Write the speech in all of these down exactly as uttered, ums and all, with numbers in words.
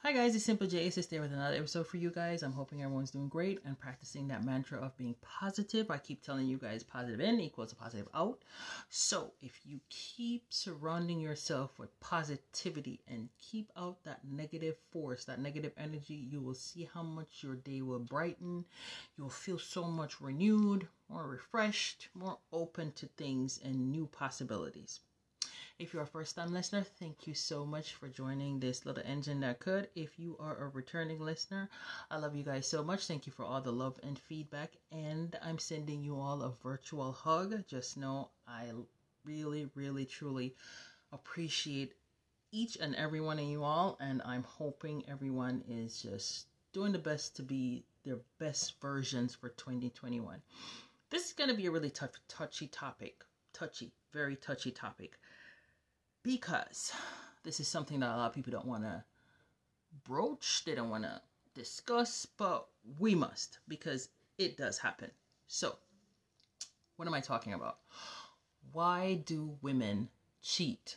Hi guys, it's Simple J. It's there with another episode for you guys. I'm hoping everyone's doing great and practicing that mantra of being positive. I keep telling you guys positive in equals a positive out. So if you keep surrounding yourself with positivity and keep out that negative force, that negative energy, you will see how much your day will brighten. You'll feel so much renewed, more refreshed, more open to things and new possibilities. If you're a first-time listener, thank you so much for joining this little engine that could. If you are a returning listener, I love you guys so much. Thank you for all the love and feedback. And I'm sending you all a virtual hug. Just know I really, really, truly appreciate each and every one of you all. And I'm hoping everyone is just doing the best to be their best versions for twenty twenty-one. This is going to be a really tough, touchy topic. Touchy, very touchy topic. Because this is something that a lot of people don't want to broach, they don't want to discuss, but we must because it does happen. So, what am I talking about? Why do women cheat?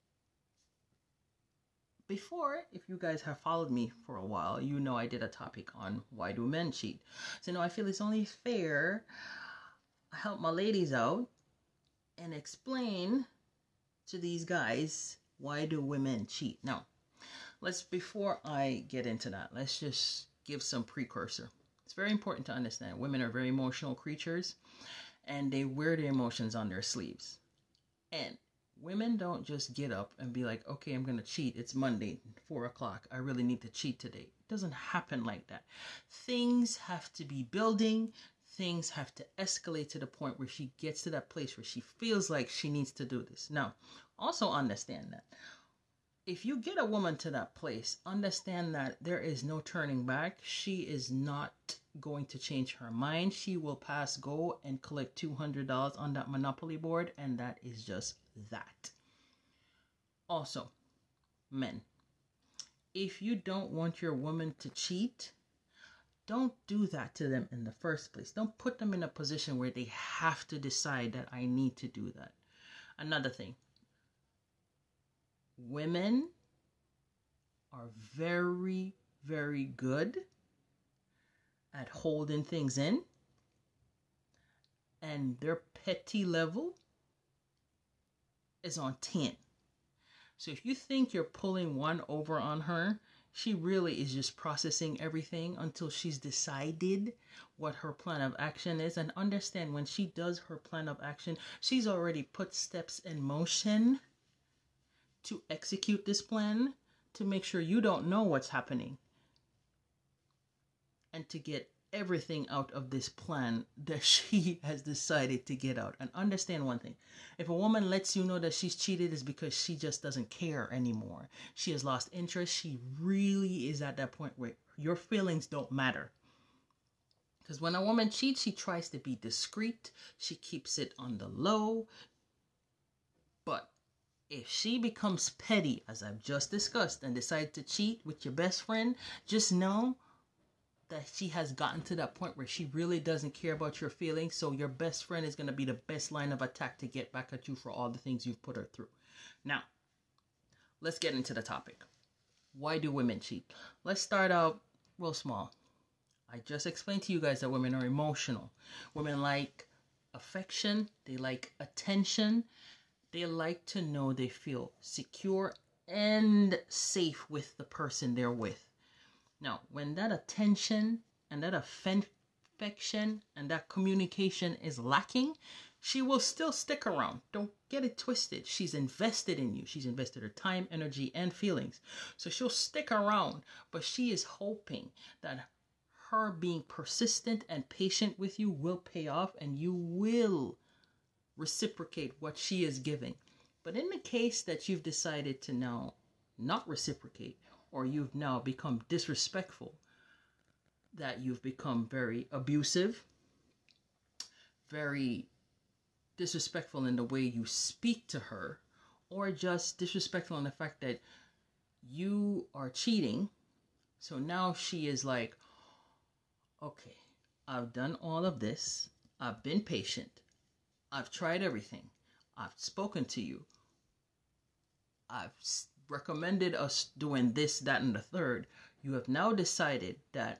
Before, if you guys have followed me for a while, you know I did a topic on why do men cheat. So now I feel it's only fair I help my ladies out and explain to these guys, why do women cheat? Now, let's, before I get into that, let's just give some precursor. It's very important to understand women are very emotional creatures and they wear their emotions on their sleeves. And women don't just get up and be like, okay, I'm going to cheat. It's Monday, four o'clock. I really need to cheat today. It doesn't happen like that. Things have to be building. Things have to escalate to the point where she gets to that place where she feels like she needs to do this. Now, also understand that if you get a woman to that place, understand that there is no turning back. She is not going to change her mind. She will pass go and collect two hundred dollars on that Monopoly board, and that is just that. Also, men, if you don't want your woman to cheat, don't do that to them in the first place. Don't put them in a position where they have to decide that I need to do that. Another thing, women are very, very good at holding things in, and their petty level is on ten. So if you think you're pulling one over on her, she really is just processing everything until she's decided what her plan of action is. And understand, when she does her plan of action, she's already put steps in motion to execute this plan, to make sure you don't know what's happening, and to get everything out of this plan that she has decided to get out. And understand one thing, if a woman lets you know that she's cheated, is because she just doesn't care anymore. She has lost interest. She really is at that point where your feelings don't matter. Because when a woman cheats, she tries to be discreet. She keeps it on the low. But if she becomes petty, as I've just discussed, and decides to cheat with your best friend, just know that she has gotten to that point where she really doesn't care about your feelings. So your best friend is going to be the best line of attack to get back at you for all the things you've put her through. Now, let's get into the topic. Why do women cheat? Let's start out real small. I just explained to you guys that women are emotional. Women like affection. They like attention. They like to know they feel secure and safe with the person they're with. Now, when that attention and that affection and that communication is lacking, she will still stick around. Don't get it twisted. She's invested in you. She's invested her time, energy, and feelings. So she'll stick around, but she is hoping that her being persistent and patient with you will pay off and you will reciprocate what she is giving. But in the case that you've decided to now not reciprocate, or you've now become disrespectful, that you've become very abusive, very disrespectful in the way you speak to her, or just disrespectful in the fact that you are cheating. So now she is like, okay, I've done all of this. I've been patient. I've tried everything. I've spoken to you. I've recommended us doing this, that, and the third, you have now decided that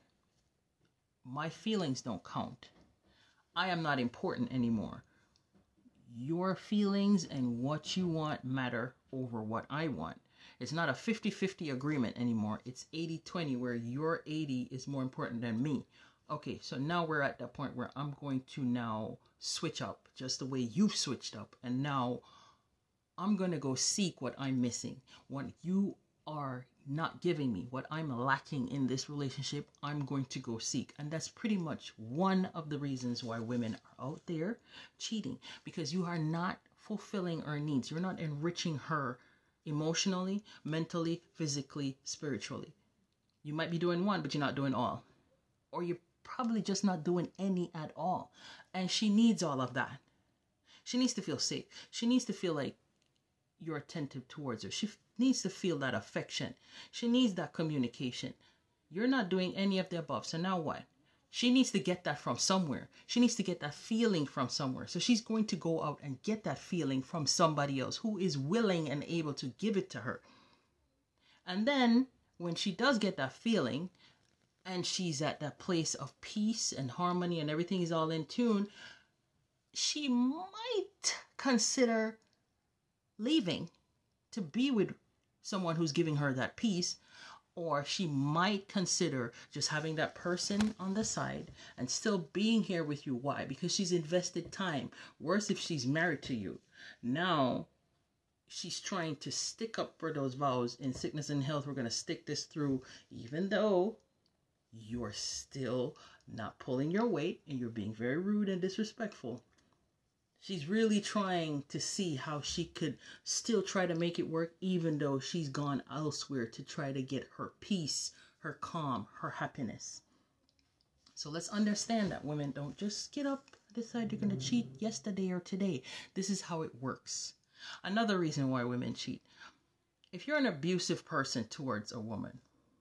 my feelings don't count. I am not important anymore. Your feelings and what you want matter over what I want. It's not a fifty-fifty agreement anymore. It's eighty twenty, where your eighty is more important than me. Okay, so now we're at that point where I'm going to now switch up just the way you've switched up. And now I'm going to go seek what I'm missing. What you are not giving me, what I'm lacking in this relationship, I'm going to go seek. And that's pretty much one of the reasons why women are out there cheating, because you are not fulfilling her needs. You're not enriching her emotionally, mentally, physically, spiritually. You might be doing one, but you're not doing all. Or you're probably just not doing any at all. And she needs all of that. She needs to feel safe. She needs to feel like you're attentive towards her. She f- needs to feel that affection. She needs that communication. You're not doing any of the above. So now what? She needs to get that from somewhere. She needs to get that feeling from somewhere. So she's going to go out and get that feeling from somebody else who is willing and able to give it to her. And then when she does get that feeling and she's at that place of peace and harmony and everything is all in tune, she might consider leaving to be with someone who's giving her that peace, or she might consider just having that person on the side and still being here with you. Why? Because she's invested time. Worse if she's married to you. Now she's trying to stick up for those vows in sickness and health. We're going to stick this through, even though you're still not pulling your weight and you're being very rude and disrespectful. She's really trying to see how she could still try to make it work, even though she's gone elsewhere to try to get her peace, her calm, her happiness. So let's understand that women don't just get up, decide you're going to cheat yesterday or today. This is how it works. Another reason why women cheat. If you're an abusive person towards a woman,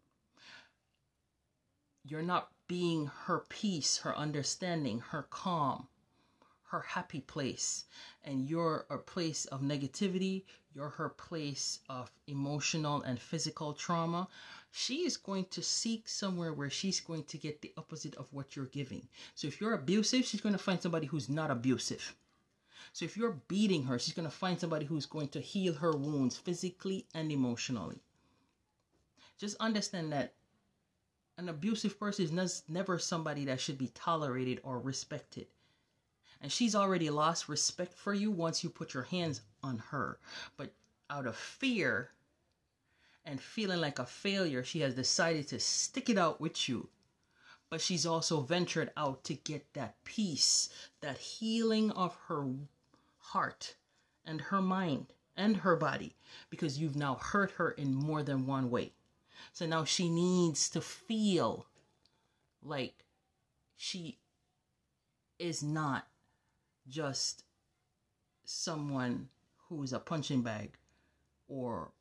you're not being her peace, her understanding, her calm, her happy place, and you're a place of negativity, you're her place of emotional and physical trauma, she is going to seek somewhere where she's going to get the opposite of what you're giving. So if you're abusive, she's going to find somebody who's not abusive. So if you're beating her, she's going to find somebody who's going to heal her wounds physically and emotionally. Just understand that an abusive person is never somebody that should be tolerated or respected. And she's already lost respect for you once you put your hands on her. But out of fear and feeling like a failure, she has decided to stick it out with you. But she's also ventured out to get that peace, that healing of her heart and her mind and her body, because you've now hurt her in more than one way. So now she needs to feel like she is not just someone who's a punching bag or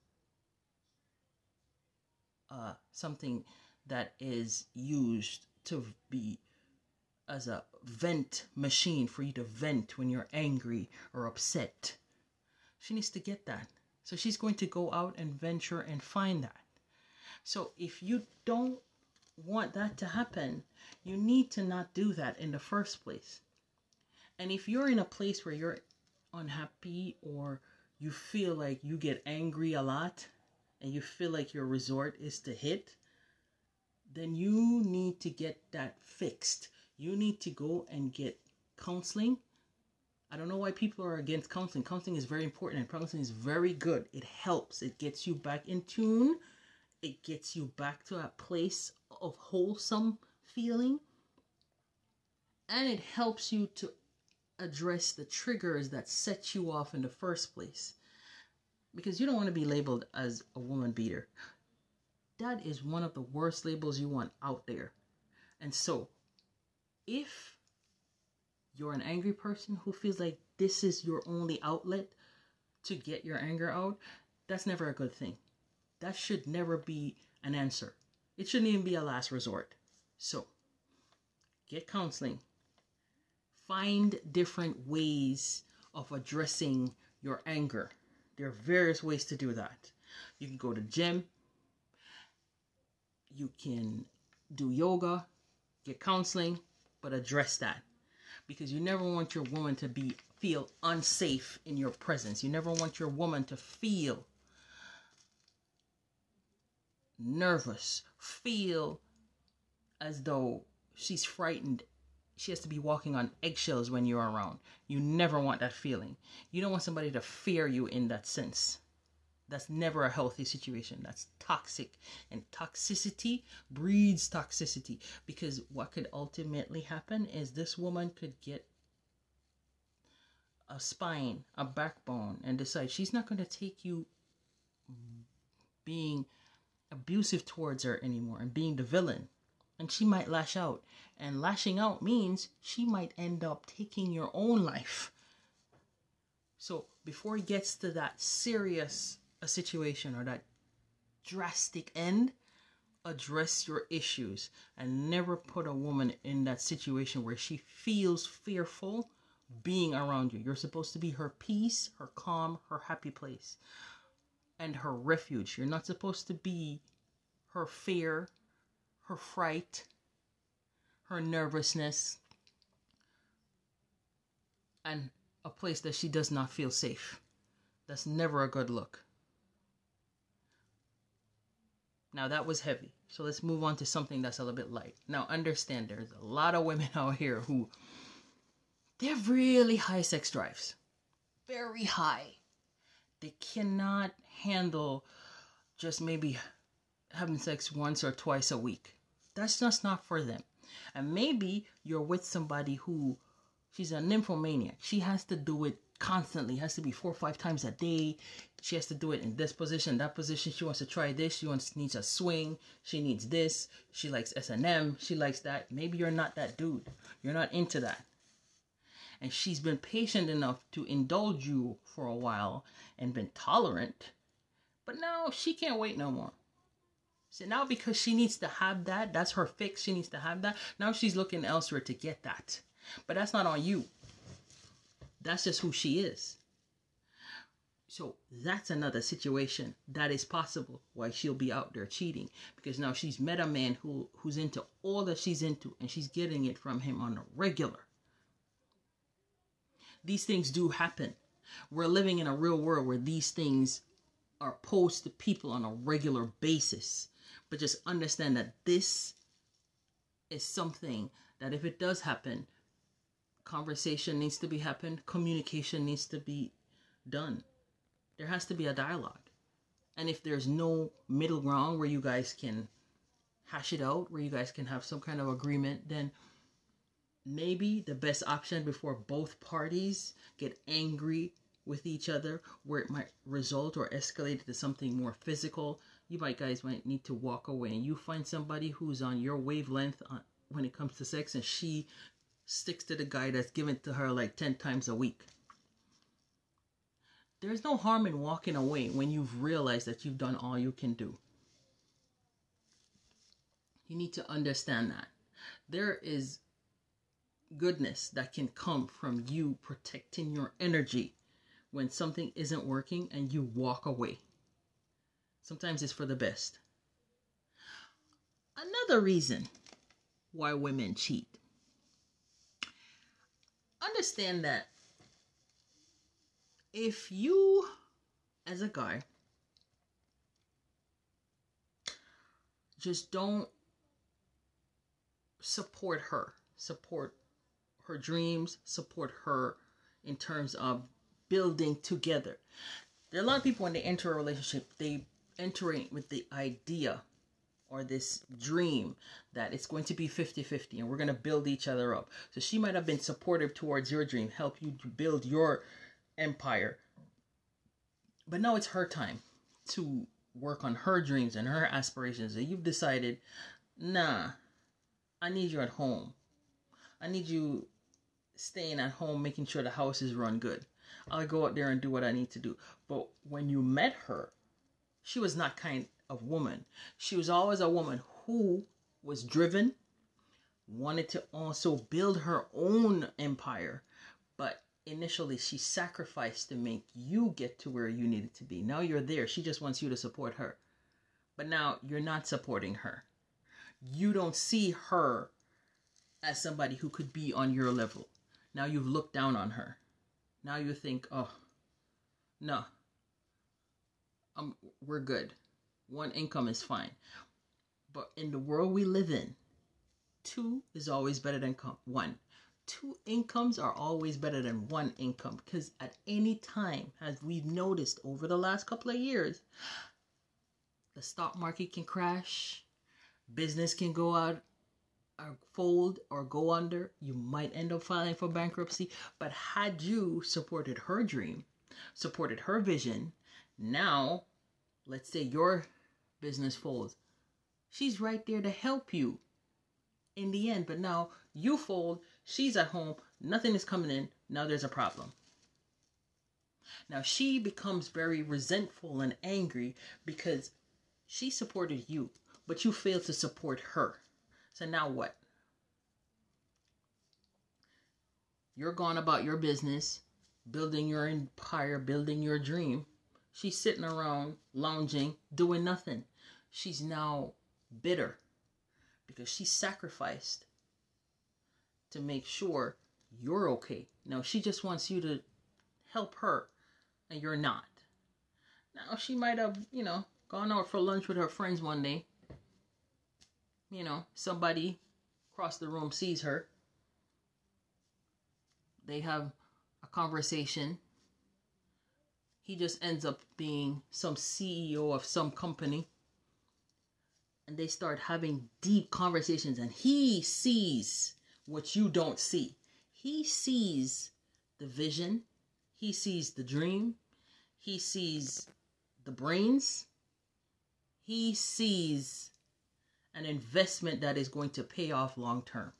uh, something that is used to be as a vent machine for you to vent when you're angry or upset. She needs to get that. So she's going to go out and venture and find that. So if you don't want that to happen, you need to not do that in the first place. And if you're in a place where you're unhappy or you feel like you get angry a lot and you feel like your resort is to hit, then you need to get that fixed. You need to go and get counseling. I don't know why people are against counseling. Counseling is very important and counseling is very good. It helps. It gets you back in tune. It gets you back to a place of wholesome feeling. And it helps you to address the triggers that set you off in the first place. Because you don't want to be labeled as a woman beater. That is one of the worst labels you want out there. And so, if you're an angry person who feels like this is your only outlet to get your anger out, that's never a good thing. That should never be an answer. It shouldn't even be a last resort. So, get counseling. Find different ways of addressing your anger. There are various ways to do that. You can go to gym. You can do yoga, get counseling, but address that. Because you never want your woman to be feel unsafe in your presence. You never want your woman to feel nervous, feel as though she's frightened. She has to be walking on eggshells when you're around. You never want that feeling. You don't want somebody to fear you in that sense. That's never a healthy situation. That's toxic. And toxicity breeds toxicity. Because what could ultimately happen is this woman could get a spine, a backbone, and decide she's not going to take you being abusive towards her anymore and being the villain. And she might lash out. And lashing out means she might end up taking your own life. So before it gets to that serious a situation or that drastic end, address your issues and never put a woman in that situation where she feels fearful being around you. You're supposed to be her peace, her calm, her happy place, and her refuge. You're not supposed to be her fear, her fright, her nervousness, and a place that she does not feel safe. That's never a good look. Now that was heavy. So let's move on to something that's a little bit light. Now understand there's a lot of women out here who, they have really high sex drives. Very high. They cannot handle just maybe having sex once or twice a week. That's just not for them. And maybe you're with somebody who, she's a nymphomaniac. She has to do it constantly. It has to be four or five times a day. She has to do it in this position, that position. She wants to try this. She wants needs a swing. She needs this. She likes S and M. She likes that. Maybe you're not that dude. You're not into that. And she's been patient enough to indulge you for a while and been tolerant. But now she can't wait no more. So now because she needs to have that, that's her fix. She needs to have that. Now she's looking elsewhere to get that. But that's not on you. That's just who she is. So that's another situation that is possible why she'll be out there cheating. Because now she's met a man who, who's into all that she's into and she's getting it from him on a regular. These things do happen. We're living in a real world where these things are posed to people on a regular basis. But just understand that this is something that if it does happen, conversation needs to be happen. Communication needs to be done. There has to be a dialogue. And if there's no middle ground where you guys can hash it out, where you guys can have some kind of agreement, then maybe the best option before both parties get angry with each other, where it might result or escalate to something more physical, you might guys might need to walk away and you find somebody who's on your wavelength on, when it comes to sex, and she sticks to the guy that's given to her like ten times a week. There's no harm in walking away when you've realized that you've done all you can do. You need to understand that. There is goodness that can come from you protecting your energy when something isn't working and you walk away. Sometimes it's for the best. Another reason why women cheat. Understand that if you, as a guy, just don't support her, support her dreams, support her in terms of building together. There are a lot of people when they enter a relationship, they enter it with the idea or this dream that it's going to be fifty-fifty and we're going to build each other up. So she might have been supportive towards your dream, help you to build your empire. But now it's her time to work on her dreams and her aspirations. And you've decided, nah, I need you at home. I need you staying at home, making sure the house is run good. I'll go out there and do what I need to do. But when you met her, she was not kind of woman. She was always a woman who was driven, wanted to also build her own empire. But initially she sacrificed to make you get to where you needed to be. Now you're there. She just wants you to support her. But now you're not supporting her. You don't see her as somebody who could be on your level. Now you've looked down on her. Now you think, oh, no, um, we're good. One income is fine. But in the world we live in, two is always better than one. Two incomes are always better than one income, because at any time, as we've noticed over the last couple of years, the stock market can crash, business can go out, or fold, or go under. You might end up filing for bankruptcy. But had you supported her dream, supported her vision, now, let's say your business folds, she's right there to help you in the end. But now you fold, she's at home, nothing is coming in, now there's a problem. Now she becomes very resentful and angry because she supported you, but you failed to support her. So now what? You're gone about your business, building your empire, building your dream. She's sitting around, lounging, doing nothing. She's now bitter because she sacrificed to make sure you're okay. Now she just wants you to help her, and you're not. Now she might have, you know, gone out for lunch with her friends one day. You know, somebody across the room sees her. They have a conversation. He just ends up being some C E O of some company. And they start having deep conversations, and he sees what you don't see. He sees the vision. He sees the dream. He sees the brains. He sees an investment that is going to pay off long term.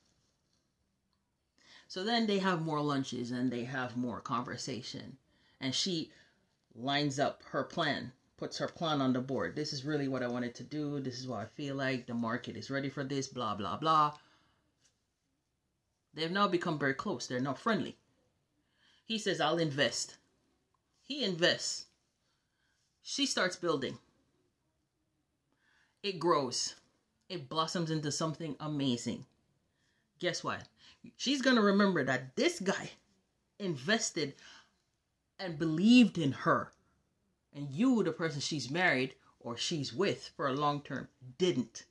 So then they have more lunches and they have more conversation. And she lines up her plan, puts her plan on the board. This is really what I wanted to do. This is what I feel like. The market is ready for this, blah, blah, blah. They've now become very close. They're now friendly. He says, I'll invest. He invests. She starts building. It grows. It blossoms into something amazing. Guess what? She's going to remember that this guy invested and believed in her. And you, the person she's married or she's with for a long term, didn't.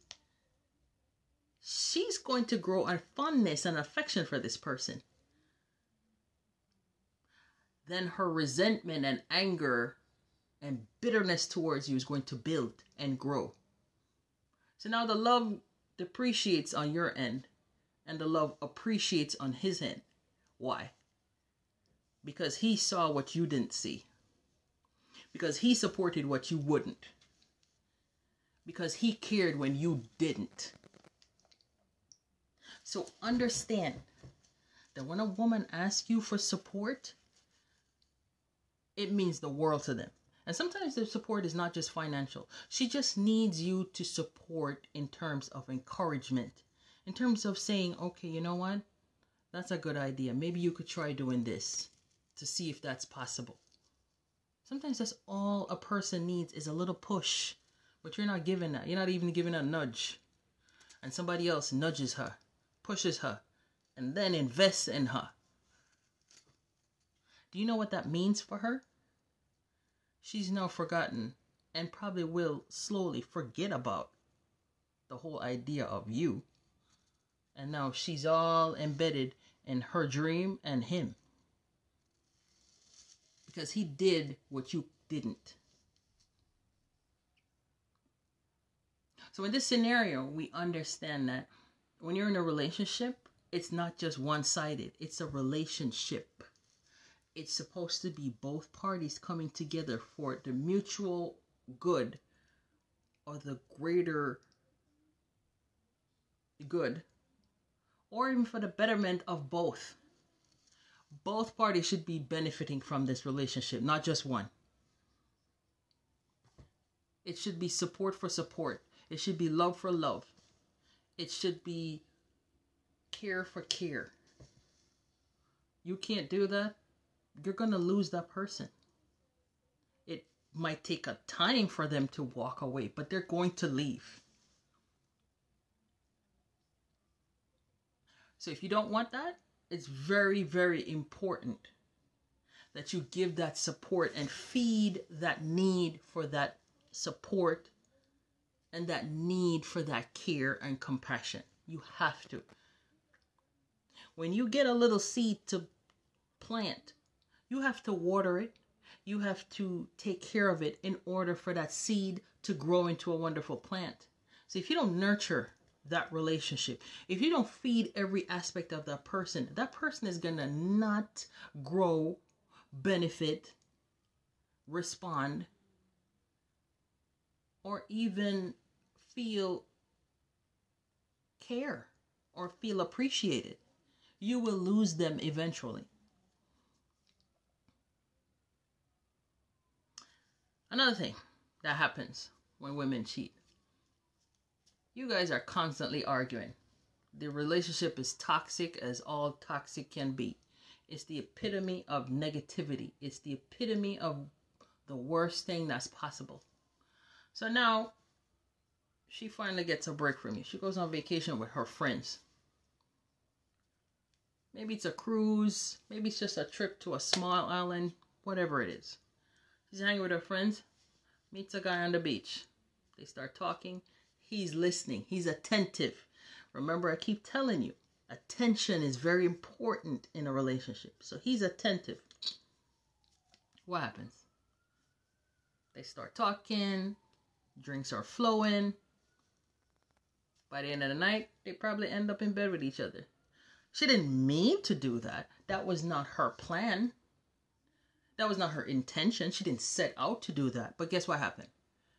She's going to grow a fondness and affection for this person. Then her resentment and anger and bitterness towards you is going to build and grow. So now the love depreciates on your end and the love appreciates on his end. Why? Because he saw what you didn't see. Because he supported what you wouldn't. Because he cared when you didn't. So understand that when a woman asks you for support, it means the world to them. And sometimes the support is not just financial. She just needs you to support in terms of encouragement. In terms of saying, okay, you know what? That's a good idea. Maybe you could try doing this to see if that's possible. Sometimes that's all a person needs is a little push. But you're not giving that. You're not even giving a nudge. And somebody else nudges her, pushes her, and then invests in her. Do you know what that means for her? She's now forgotten and probably will slowly forget about the whole idea of you. And now she's all embedded in her dream and him. Because he did what you didn't. So in this scenario, we understand that when you're in a relationship, it's not just one-sided. It's a relationship. It's supposed to be both parties coming together for the mutual good or the greater good, or even for the betterment of both. Both parties should be benefiting from this relationship, not just one. It should be support for support. It should be love for love. It should be care for care. You can't do that? you're going to lose that person. It might take a time for them to walk away, but they're going to leave. So if you don't want that, it's very, very important that you give that support and feed that need for that support and that need for that care and compassion. You have to. When you get a little seed to plant, you have to water it. You have to take care of it in order for that seed to grow into a wonderful plant. So if you don't nurture that relationship, if you don't feed every aspect of that person, that person is going to not grow, benefit, respond, or even feel care or feel appreciated. You will lose them eventually. Another thing that happens when women cheat. You guys are constantly arguing. The relationship is toxic as all toxic can be. It's the epitome of negativity. It's the epitome of the worst thing that's possible. So now, she finally gets a break from you. She goes on vacation with her friends. Maybe it's a cruise. Maybe it's just a trip to a small island. Whatever it is. She's hanging with her friends. Meets a guy on the beach. They start talking. He's listening. He's attentive. Remember, I keep telling you, attention is very important in a relationship. So he's attentive. What happens? They start talking. Drinks are flowing. By the end of the night, they probably end up in bed with each other. She didn't mean to do that. That was not her plan. That was not her intention. She didn't set out to do that. But guess what happened?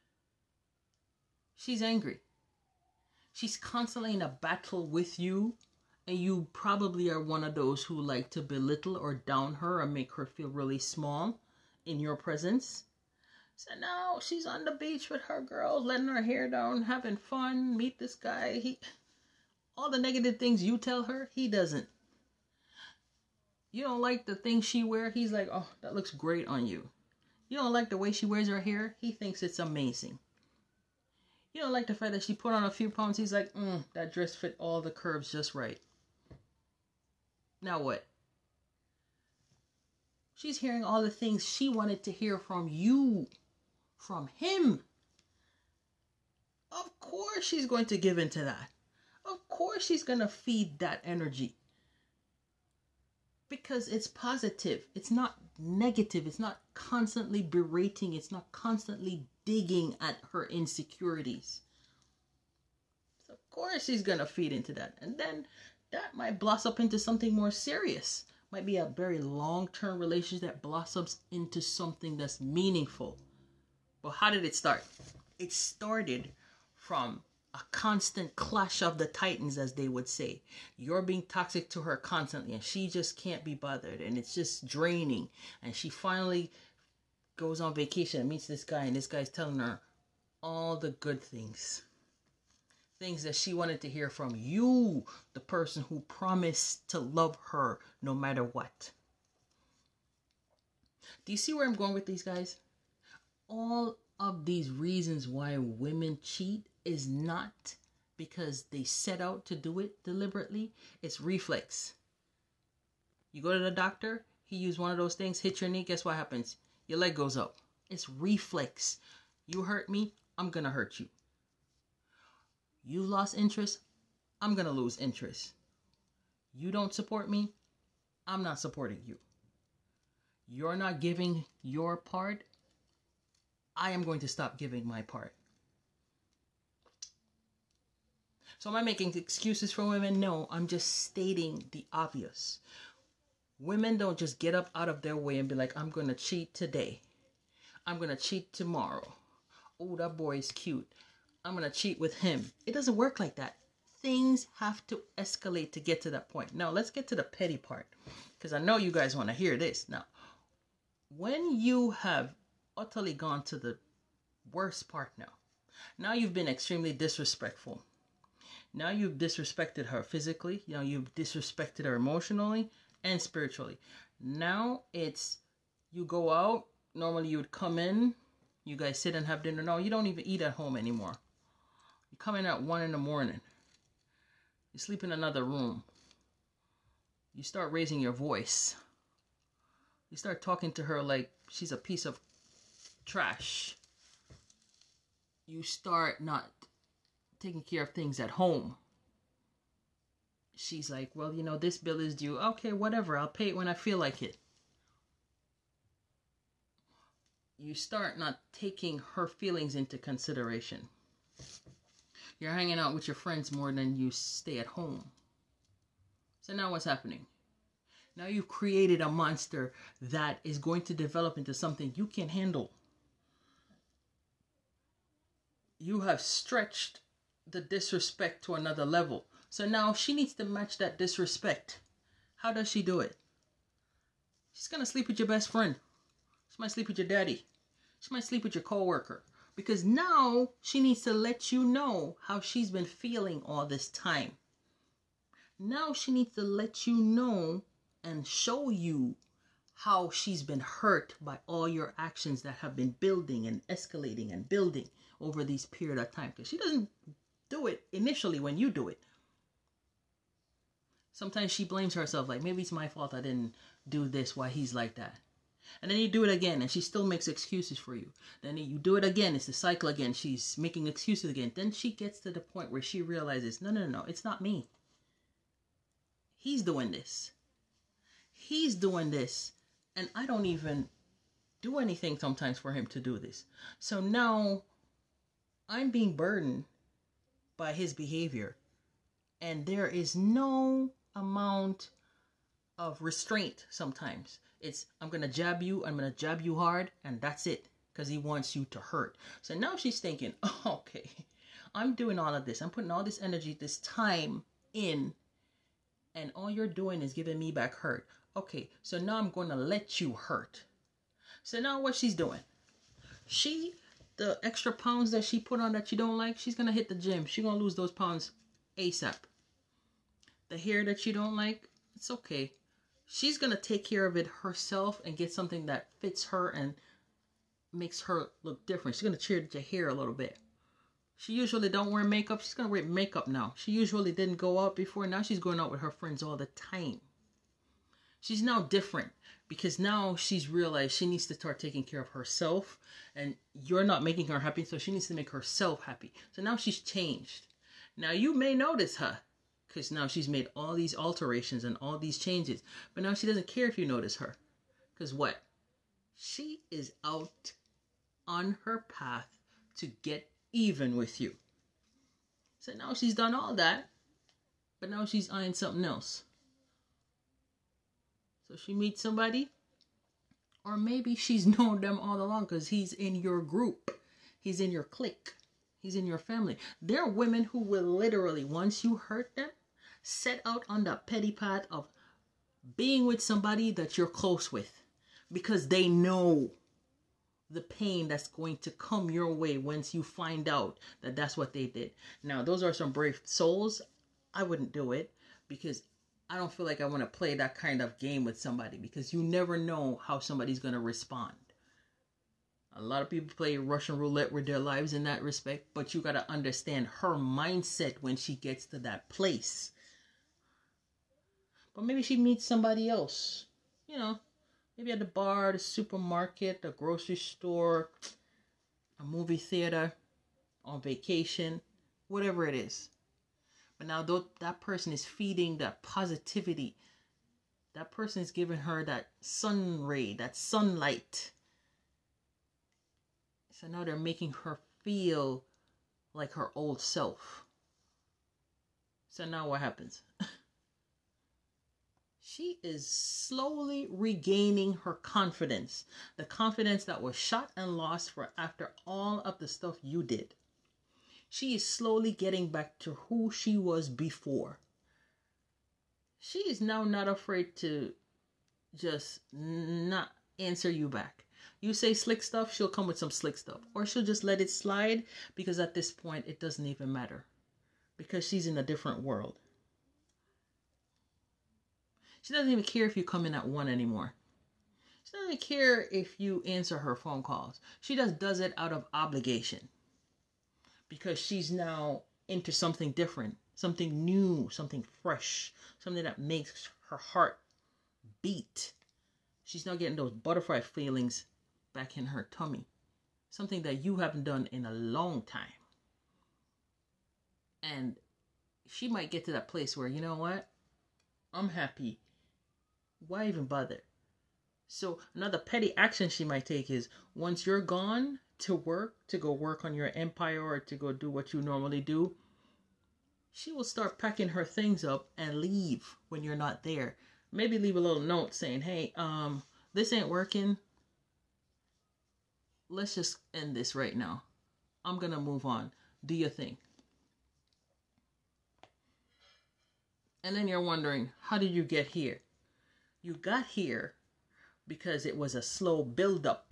She's angry. She's constantly in a battle with you. And you probably are one of those who like to belittle or down her or make her feel really small in your presence. So now she's on the beach with her girls, letting her hair down, having fun, meet this guy. He, all the negative things you tell her, he doesn't. You don't like the things she wears, he's like, oh, that looks great on you. You don't like the way she wears her hair, he thinks it's amazing. You don't like the fact that she put on a few pounds, he's like, mm, that dress fit all the curves just right. Now what? She's hearing all the things she wanted to hear from you. From him. Of course she's going to give into that. Of course she's going to feed that energy. Because it's positive. It's not negative. It's not constantly berating. It's not constantly digging at her insecurities. So of course she's going to feed into that. And then that might blossom into something more serious. Might be a very long-term relationship that blossoms into something that's meaningful. But how did it start? It started from a constant clash of the titans, as they would say. You're being toxic to her constantly, and she just can't be bothered, and it's just draining. And she finally goes on vacation and meets this guy, and this guy's telling her all the good things. Things that she wanted to hear from you, the person who promised to love her no matter what. Do you see where I'm going with these guys? All of these reasons why women cheat is not because they set out to do it deliberately. It's reflex. You go to the doctor, he used one of those things, hit your knee, guess what happens? Your leg goes up. It's reflex. You hurt me, I'm going to hurt you. You lost interest, I'm going to lose interest. You don't support me, I'm not supporting you. You're not giving your part, I am going to stop giving my part. So am I making excuses for women? No, I'm just stating the obvious. Women don't just get up out of their way and be like, I'm going to cheat today. I'm going to cheat tomorrow. Oh, that boy is cute. I'm going to cheat with him. It doesn't work like that. Things have to escalate to get to that point. Now, let's get to the petty part, because I know you guys want to hear this. Now, when you have utterly gone to the worst part now. Now you've been extremely disrespectful. Now you've disrespected her physically. You know, you've disrespected her emotionally and spiritually. Now it's you go out. Normally you would come in, you guys sit and have dinner. No, you don't even eat at home anymore. You come in at one in the morning. You sleep in another room. You start raising your voice. You start talking to her like she's a piece of trash. You start not taking care of things at home. She's like, well, you know, this bill is due. Okay, whatever. I'll pay it when I feel like it. You start not taking her feelings into consideration. You're hanging out with your friends more than you stay at home. So now what's happening? Now you've created a monster that is going to develop into something you can't handle. You have stretched the disrespect to another level. So now she needs to match that disrespect. How does she do it? She's going to sleep with your best friend. She might sleep with your daddy. She might sleep with your coworker. Because now she needs to let you know how she's been feeling all this time. Now she needs to let you know and show you how she's been hurt by all your actions that have been building and escalating and building over this period of time. Because she doesn't do it initially when you do it. Sometimes she blames herself, like, maybe it's my fault I didn't do this, why he's like that. And then you do it again, and she still makes excuses for you. Then you do it again, it's the cycle again. She's making excuses again. Then she gets to the point where she realizes, no, no, no, it's not me. He's doing this. He's doing this. And I don't even do anything sometimes for him to do this. So now I'm being burdened by his behavior. And there is no amount of restraint sometimes. It's, I'm going to jab you, I'm going to jab you hard, and that's it. Because he wants you to hurt. So now she's thinking, oh, okay, I'm doing all of this. I'm putting all this energy, this time in, and all you're doing is giving me back hurt. Okay, so now I'm going to let you hurt. So now what she's doing, she, the extra pounds that she put on that you don't like, she's going to hit the gym. She's going to lose those pounds ASAP. The hair that you don't like, it's okay. She's going to take care of it herself and get something that fits her and makes her look different. She's going to change your hair a little bit. She usually don't wear makeup. She's going to wear makeup now. She usually didn't go out before. Now she's going out with her friends all the time. She's now different because now she's realized she needs to start taking care of herself, and you're not making her happy, so she needs to make herself happy. So now she's changed. Now you may notice her because now she's made all these alterations and all these changes, but now she doesn't care if you notice her because what? She is out on her path to get even with you. So now she's done all that, but now she's eyeing something else. So she meets somebody, or maybe she's known them all along because he's in your group. He's in your clique. He's in your family. There are women who will literally, once you hurt them, set out on the petty path of being with somebody that you're close with because they know the pain that's going to come your way once you find out that that's what they did. Now, those are some brave souls. I wouldn't do it because I don't feel like I want to play that kind of game with somebody because you never know how somebody's going to respond. A lot of people play Russian roulette with their lives in that respect, but you got to understand her mindset when she gets to that place. But maybe she meets somebody else, you know, maybe at the bar, the supermarket, the grocery store, a movie theater, on vacation, whatever it is. But now that person is feeding that positivity. That person is giving her that sun ray, that sunlight. So now they're making her feel like her old self. So now what happens? She is slowly regaining her confidence. The confidence that was shot and lost for after all of the stuff you did. She is slowly getting back to who she was before. She is now not afraid to just not answer you back. You say slick stuff, she'll come with some slick stuff. Or she'll just let it slide because at this point it doesn't even matter. Because she's in a different world. She doesn't even care if you come in at one anymore. She doesn't even care if you answer her phone calls. She just does it out of obligation. Because she's now into something different, something new, something fresh, something that makes her heart beat. She's not getting those butterfly feelings back in her tummy. Something that you haven't done in a long time. And she might get to that place where, you know what? I'm happy. Why even bother? So another petty action she might take is, once you're gone to work, to go work on your empire or to go do what you normally do, she will start packing her things up and leave when you're not there. Maybe leave a little note saying, hey, um, this ain't working. Let's just end this right now. I'm going to move on. Do your thing. And then you're wondering, how did you get here? You got here because it was a slow build-up.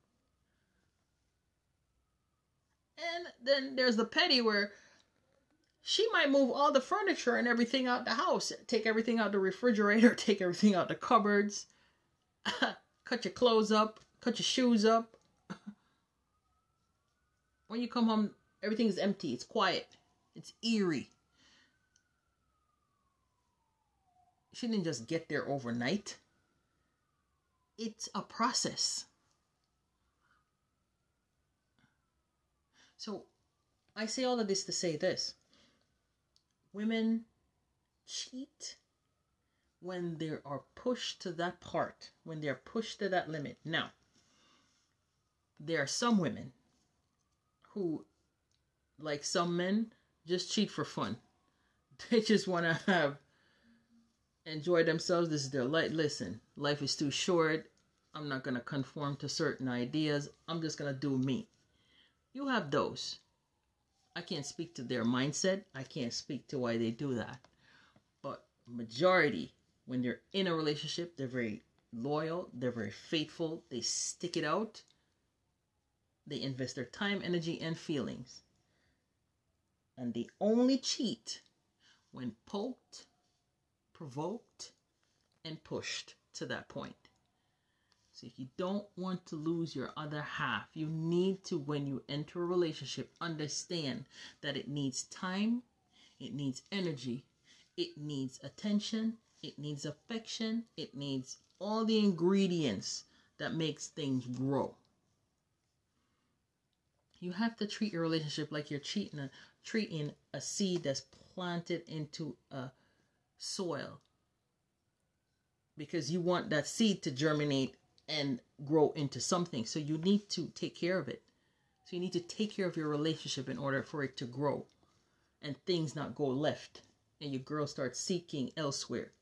And then there's the petty where she might move all the furniture and everything out the house. Take everything out the refrigerator. Take everything out the cupboards. Cut your clothes up. Cut your shoes up. When you come home, everything is empty. It's quiet. It's eerie. She didn't just get there overnight. It's a process. So I say all of this to say this. Women cheat when they are pushed to that part, when they're pushed to that limit. Now, there are some women who, like some men, just cheat for fun. They just want to have, enjoy themselves. This is their life. Listen, life is too short. I'm not going to conform to certain ideas. I'm just going to do me. You have those. I can't speak to their mindset. I can't speak to why they do that. But majority, when they're in a relationship, they're very loyal. They're very faithful. They stick it out. They invest their time, energy, and feelings. And they only cheat when poked, provoked, and pushed to that point. So if you don't want to lose your other half, you need to, when you enter a relationship, understand that it needs time, it needs energy, it needs attention, it needs affection, it needs all the ingredients that makes things grow. You have to treat your relationship like you're treating a, treating a seed that's planted into a soil. Because you want that seed to germinate and grow into something. So you need to take care of it. So you need to take care of your relationship in order for it to grow. And things not go left. And your girl starts seeking elsewhere.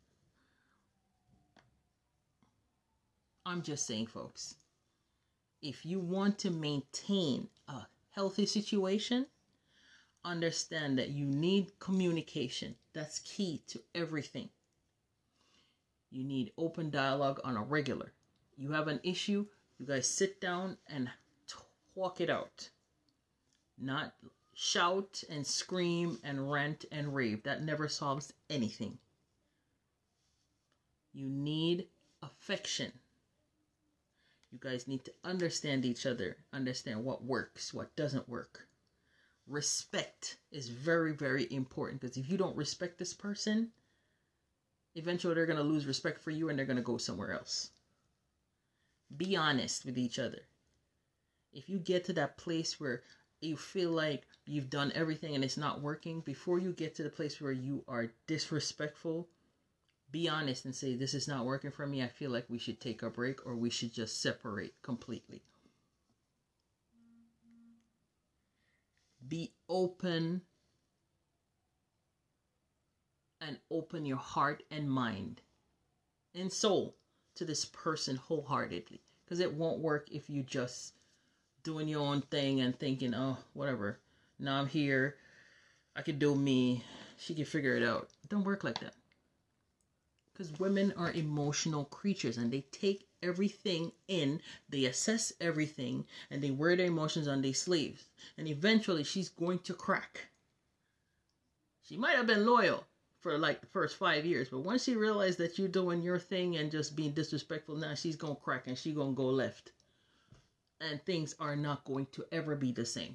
I'm just saying, folks. If you want to maintain a healthy situation, understand that you need communication. That's key to everything. You need open dialogue on a regular. You have an issue, you guys sit down and talk it out. Not shout and scream and rant and rave. That never solves anything. You need affection. You guys need to understand each other. Understand what works, what doesn't work. Respect is very, very important. Because if you don't respect this person, eventually they're going to lose respect for you and they're going to go somewhere else. Be honest with each other. If you get to that place where you feel like you've done everything and it's not working, before you get to the place where you are disrespectful, be honest and say, this is not working for me. I feel like we should take a break or we should just separate completely. Be open and open your heart and mind and soul to this person wholeheartedly. Because it won't work if you just doing your own thing and thinking, oh, whatever. Now I'm here. I can do me. She can figure it out. It don't work like that. Because women are emotional creatures and they take everything in, they assess everything, and they wear their emotions on their sleeves. And eventually she's going to crack. She might have been loyal for like the first five years. But once she realized that you're doing your thing and just being disrespectful, now she's going to crack and she's going to go left. And things are not going to ever be the same.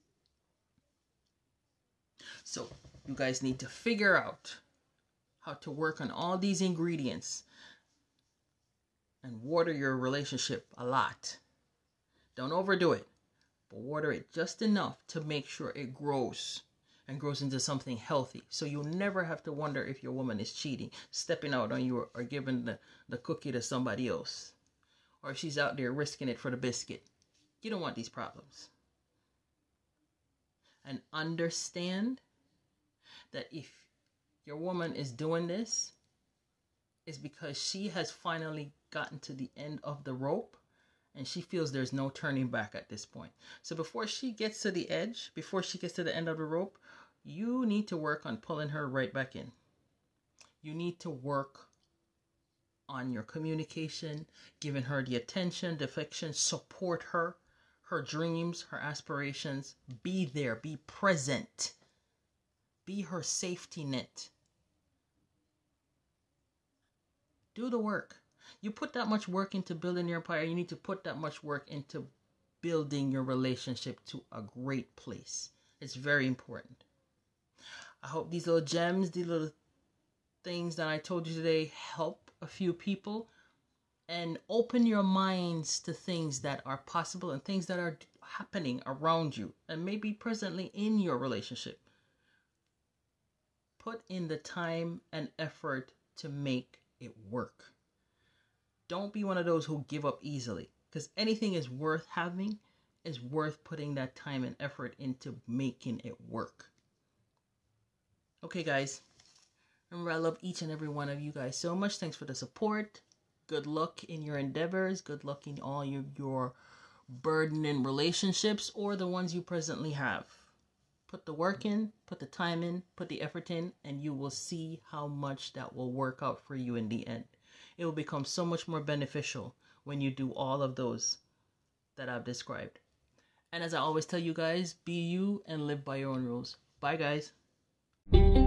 So you guys need to figure out how to work on all these ingredients and water your relationship a lot. Don't overdo it, but water it just enough to make sure it grows and grows into something healthy. So you'll never have to wonder if your woman is cheating, stepping out on you, or, or giving the, the cookie to somebody else, or if she's out there risking it for the biscuit. You don't want these problems. And understand that if your woman is doing this, it's because she has finally gotten to the end of the rope and she feels there's no turning back at this point. So before she gets to the edge, before she gets to the end of the rope, you need to work on pulling her right back in. You need to work on your communication, giving her the attention, the affection, support her, her dreams, her aspirations. Be there, be present. Be her safety net. Do the work. You put that much work into building your empire, you need to put that much work into building your relationship to a great place. It's very important. I hope these little gems, these little things that I told you today help a few people and open your minds to things that are possible and things that are happening around you and maybe presently in your relationship. Put in the time and effort to make it work. Don't be one of those who give up easily, because anything is worth having is worth putting that time and effort into making it work. Okay, guys. Remember, I love each and every one of you guys so much. Thanks for the support. Good luck in your endeavors. Good luck in all your, your burdening relationships or the ones you presently have. Put the work in, put the time in, put the effort in, and you will see how much that will work out for you in the end. It will become so much more beneficial when you do all of those that I've described. And as I always tell you guys, be you and live by your own rules. Bye, guys.